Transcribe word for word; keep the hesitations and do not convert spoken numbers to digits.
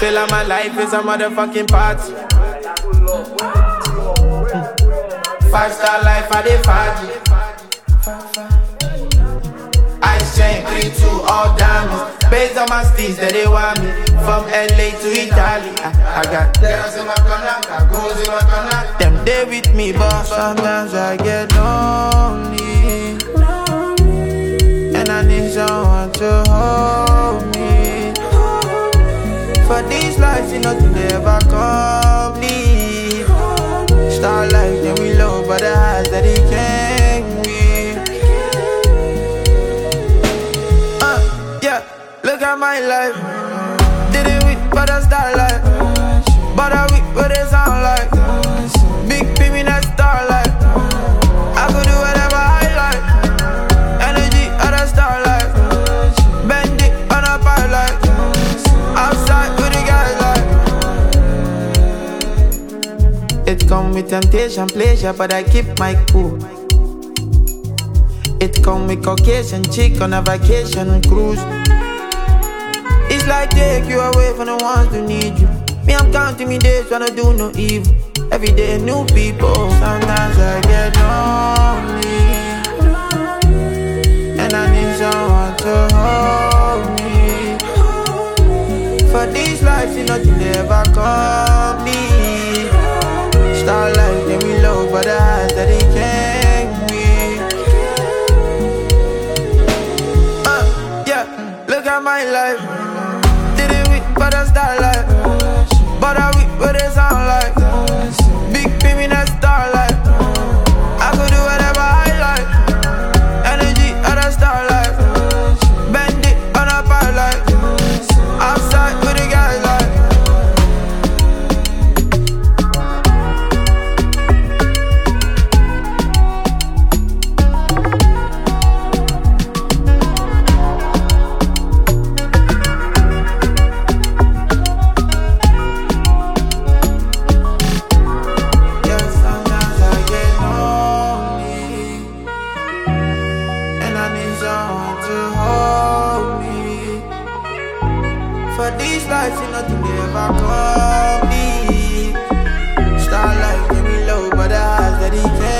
feel like my life is a motherfucking party. Five star life, I dey party. Ice chain, three two, all diamonds. Based on my steez that they want me. From L A to Italy, I, I got girls in my corner, got goals in my corner. Them they with me, but sometimes I get lonely, and I need someone to hold me. For these lives, you know, they ever complete. Star life, then we low, but the highs that he can't with. Uh, yeah, look at my life. Didn't we, but a star life. But a week, what it sound like. Big baby, that star life. I could do whatever I like. Energy of the star life. Bend it on a pile like. Outside with the guys like. It come with temptation, pleasure, but I keep my cool. It come with Caucasian chick on a vacation cruise. It's like take you away from the ones who need you. Me, I'm counting me days when I do no evil. Every day new people. Sometimes I get lonely, and I need someone to hold me. For these lives, you know, they ever come me. Star life, then we low, but the highs that he can't with. Uh, yeah, look at my life. Didn't we, but a star life. But a week, what it sound like. Big baby, that star life. I could do whatever I like. Energy of the star life. Bend it on a pile like. Outside with the guys like. For these lives, you know, they never come deep. Star life, give me low, but the eyes that he can't.